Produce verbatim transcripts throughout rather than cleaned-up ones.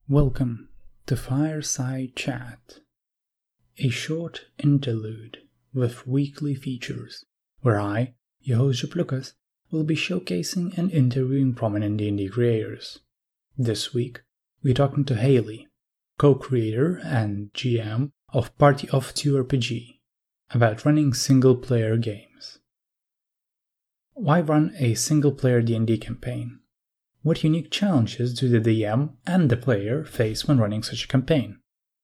Welcome to Fireside Chat, a short interlude with weekly features, where I, your host Jup Lucas, will be showcasing and interviewing prominent D and D creators. This week, we're talking to Haley, co-creator and G M of Party of Two R P G, about running single-player games. Why run a single-player D and D campaign? What unique challenges do the D M and the player face when running such a campaign?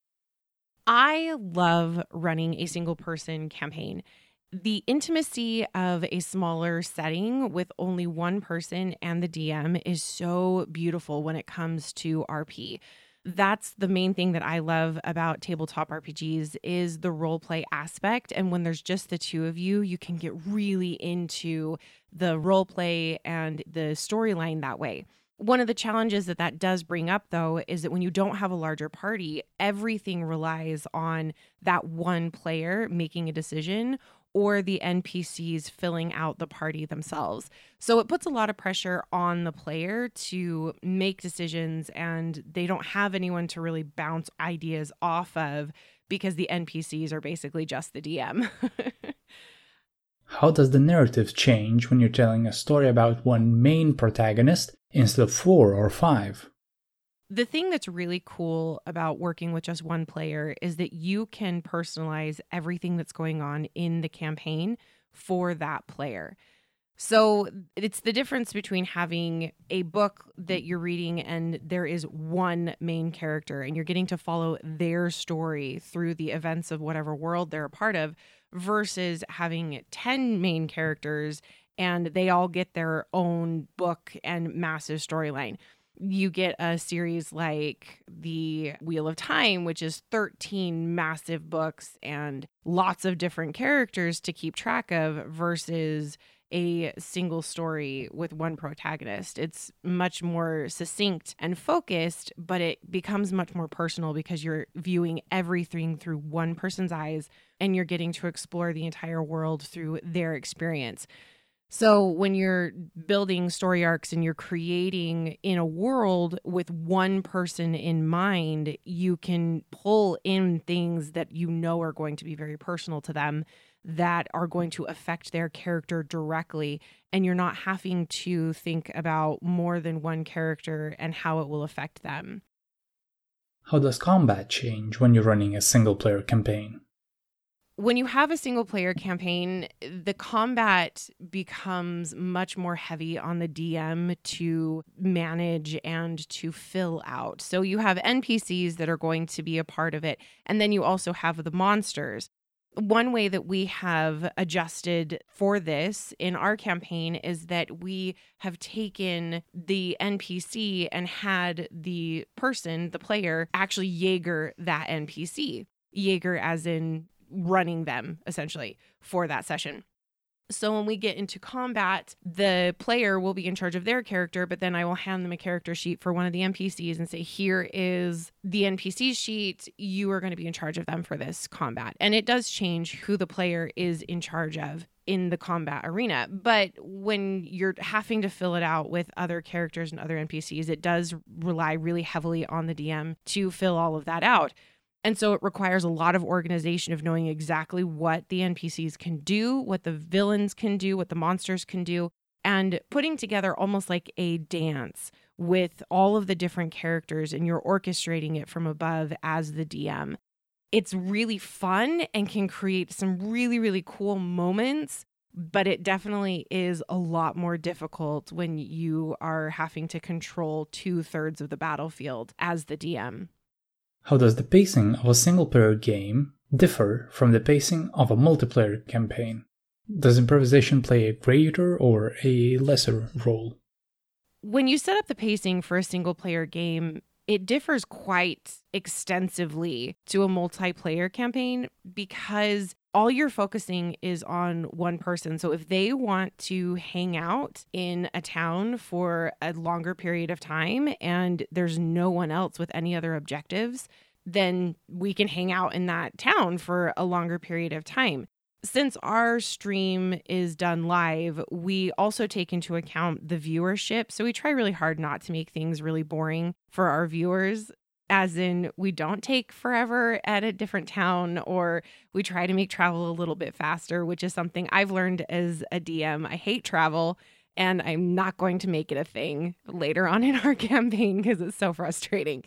I love running a single person campaign. The intimacy of a smaller setting with only one person and the D M is so beautiful when it comes to R P. That's the main thing that I love about tabletop R P Gs is the role play aspect. And when there's just the two of you, you can get really into the role play and the storyline that way. One of the challenges that that does bring up, though, is that when you don't have a larger party, everything relies on that one player making a decision or the N P Cs filling out the party themselves. So it puts a lot of pressure on the player to make decisions, and they don't have anyone to really bounce ideas off of because the N P Cs are basically just the D M. How does the narrative change when you're telling a story about one main protagonist instead of four or five? The thing that's really cool about working with just one player is that you can personalize everything that's going on in the campaign for that player. So it's the difference between having a book that you're reading and there is one main character and you're getting to follow their story through the events of whatever world they're a part of versus having ten main characters and they all get their own book and massive storyline. You get a series like The Wheel of Time, which is thirteen massive books and lots of different characters to keep track of versus a single story with one protagonist. It's much more succinct and focused, but it becomes much more personal because you're viewing everything through one person's eyes and you're getting to explore the entire world through their experience. So when you're building story arcs and you're creating in a world with one person in mind, you can pull in things that you know are going to be very personal to them that are going to affect their character directly. And you're not having to think about more than one character and how it will affect them. How does combat change when you're running a single-player campaign? When you have a single player campaign, the combat becomes much more heavy on the D M to manage and to fill out. So you have N P Cs that are going to be a part of it. And then you also have the monsters. One way that we have adjusted for this in our campaign is that we have taken the N P C and had the person, the player, actually Jaeger that N P C. Jaeger as in running them essentially for that session. So when we get into combat, the player will be in charge of their character, but then I will hand them a character sheet for one of the N P Cs and say, here is the N P C sheet. You are going to be in charge of them for this combat. And it does change who the player is in charge of in the combat arena. But when you're having to fill it out with other characters and other N P Cs, it does rely really heavily on the D M to fill all of that out. And so it requires a lot of organization of knowing exactly what the N P Cs can do, what the villains can do, what the monsters can do, and putting together almost like a dance with all of the different characters, and you're orchestrating it from above as the D M. It's really fun and can create some really, really cool moments, but it definitely is a lot more difficult when you are having to control two-thirds of the battlefield as the D M. How does the pacing of a single-player game differ from the pacing of a multiplayer campaign? Does improvisation play a greater or a lesser role? When you set up the pacing for a single-player game, it differs quite extensively to a multiplayer campaign because all you're focusing is on one person. So if they want to hang out in a town for a longer period of time and there's no one else with any other objectives, then we can hang out in that town for a longer period of time. Since our stream is done live, we also take into account the viewership. So we try really hard not to make things really boring for our viewers. as in we don't take forever at a different town, or we try to make travel a little bit faster, which is something I've learned as a D M. I hate travel, and I'm not going to make it a thing later on in our campaign because it's so frustrating.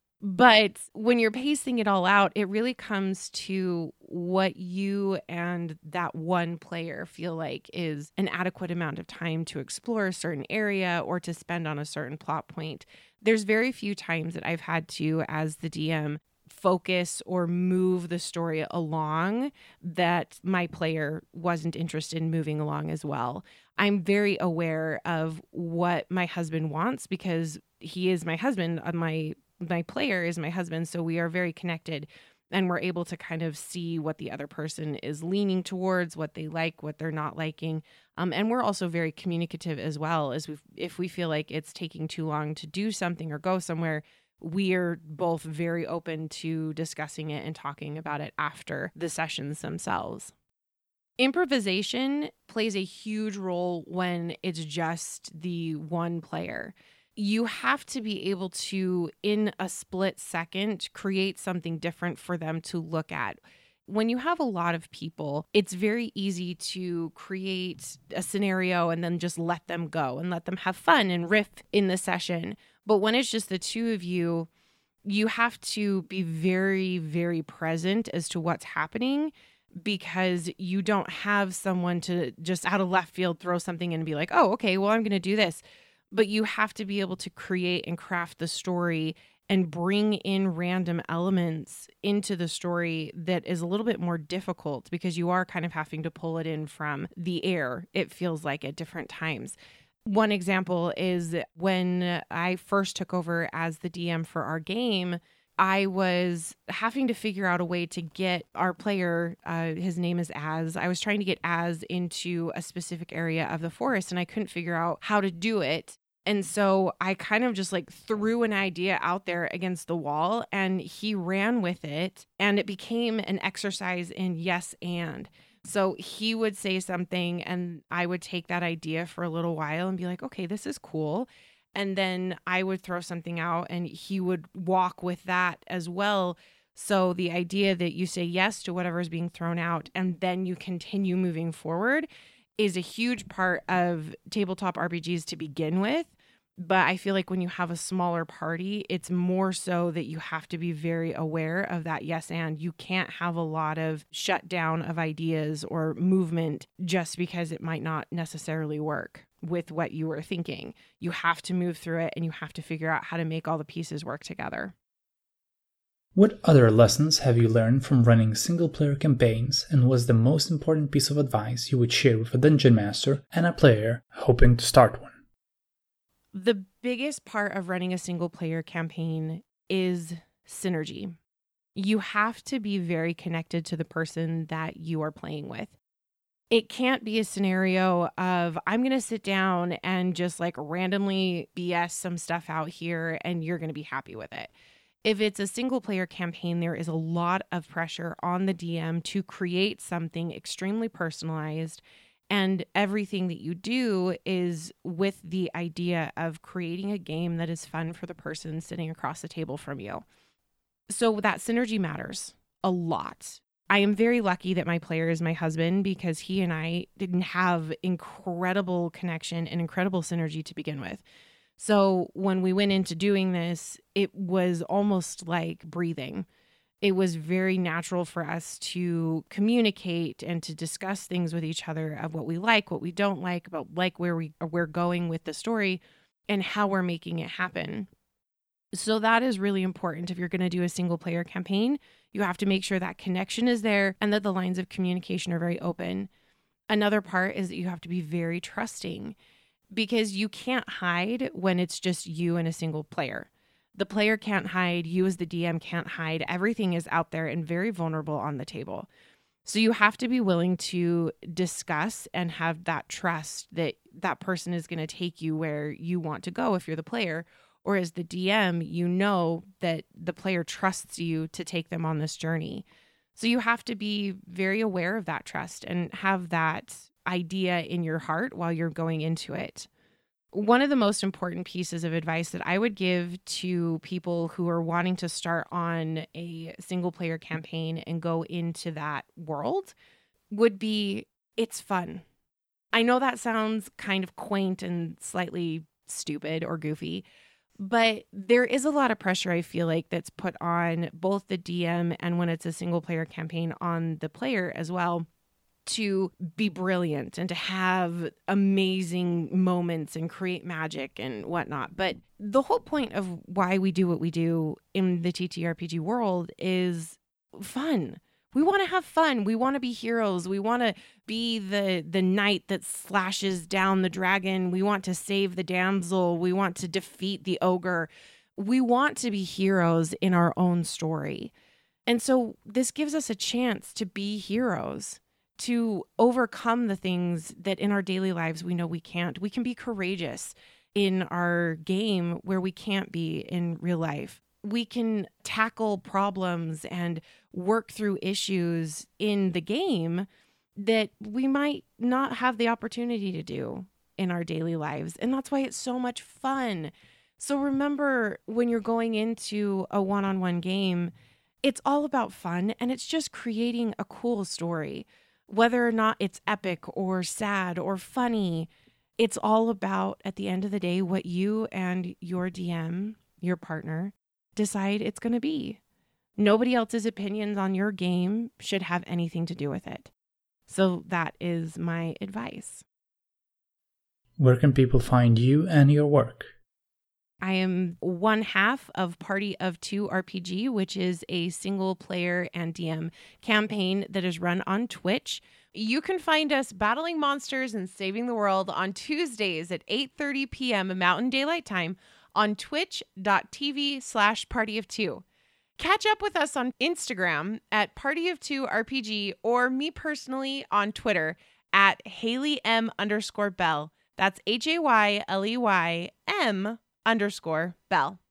But when you're pacing it all out, it really comes to what you and that one player feel like is an adequate amount of time to explore a certain area or to spend on a certain plot point. There's very few times that I've had to, as the D M, focus or move the story along that my player wasn't interested in moving along as well. I'm very aware of what my husband wants because he is my husband. My my player is my husband, so we are very connected, and we're able to kind of see what the other person is leaning towards, what they like, what they're not liking. Um, and we're also very communicative as well, as we if we feel like it's taking too long to do something or go somewhere, we are both very open to discussing it and talking about it after the sessions themselves. Improvisation plays a huge role when it's just the one player. You have to be able to, in a split second, create something different for them to look at. When you have a lot of people, it's very easy to create a scenario and then just let them go and let them have fun and riff in the session. But when it's just the two of you, you have to be very, very present as to what's happening, because you don't have someone to just out of left field throw something in and be like, oh, okay, well, I'm going to do this. But you have to be able to create and craft the story and bring in random elements into the story that is a little bit more difficult, because you are kind of having to pull it in from the air, it feels like, at different times. One example is when I first took over as the D M for our game, I was having to figure out a way to get our player, uh, his name is Az. I was trying to get Az into a specific area of the forest, and I couldn't figure out how to do it. And so I kind of just like threw an idea out there against the wall, and he ran with it, and it became an exercise in yes and. So he would say something and I would take that idea for a little while and be like, okay, this is cool. And then I would throw something out and he would walk with that as well. So the idea that you say yes to whatever is being thrown out and then you continue moving forward is a huge part of tabletop R P Gs to begin with. But I feel like when you have a smaller party, it's more so that you have to be very aware of that yes and. You can't have a lot of shutdown of ideas or movement just because it might not necessarily work with what you were thinking. You have to move through it and you have to figure out how to make all the pieces work together. What other lessons have you learned from running single-player campaigns, and was the most important piece of advice you would share with a dungeon master and a player hoping to start one? The biggest part of running a single-player campaign is synergy. You have to be very connected to the person that you are playing with. It can't be a scenario of, I'm going to sit down and just like randomly B S some stuff out here and you're going to be happy with it. If it's a single player campaign, there is a lot of pressure on the D M to create something extremely personalized. And everything that you do is with the idea of creating a game that is fun for the person sitting across the table from you. So that synergy matters a lot. I am very lucky that my player is my husband, because he and I didn't have incredible connection and incredible synergy to begin with. So when we went into doing this, it was almost like breathing. It was very natural for us to communicate and to discuss things with each other of what we like, what we don't like, about like where we, we're going with the story and how we're making it happen. So that is really important. If you're going to do a single player campaign, you have to make sure that connection is there and that the lines of communication are very open. Another part is that you have to be very trusting, because you can't hide when it's just you and a single player. The player can't hide. You as the D M can't hide. Everything is out there and very vulnerable on the table. So you have to be willing to discuss and have that trust that that person is going to take you where you want to go if you're the player. Or as the D M, you know that the player trusts you to take them on this journey. So you have to be very aware of that trust and have that idea in your heart while you're going into it. One of the most important pieces of advice that I would give to people who are wanting to start on a single player campaign and go into that world would be, it's fun. I know that sounds kind of quaint and slightly stupid or goofy, but there is a lot of pressure, I feel like, that's put on both the D M and when it's a single player campaign on the player as well, to be brilliant and to have amazing moments and create magic and whatnot. But the whole point of why we do what we do in the T T R P G world is fun. We want to have fun. We want to be heroes. We want to be the the knight that slashes down the dragon. We want to save the damsel. We want to defeat the ogre. We want to be heroes in our own story. And so this gives us a chance to be heroes, to overcome the things that in our daily lives we know we can't. We can be courageous in our game where we can't be in real life. We can tackle problems and work through issues in the game that we might not have the opportunity to do in our daily lives. And that's why it's so much fun. So remember, when you're going into a one-on-one game, it's all about fun, and it's just creating a cool story. Whether or not it's epic or sad or funny, it's all about, at the end of the day, what you and your D M, your partner, decide it's going to be. Nobody else's opinions on your game should have anything to do with it. So that is my advice. Where can people find you and your work? I am one half of Party of Two R P G, which is a single player and D M campaign that is run on Twitch. You can find us battling monsters and saving the world on Tuesdays at eight thirty p.m. Mountain Daylight Time on twitch.tv slash party of two. Catch up with us on Instagram at Party of Two R P G, or me personally on Twitter at Haley M underscore Bell. That's H A Y L E Y M underscore Bell.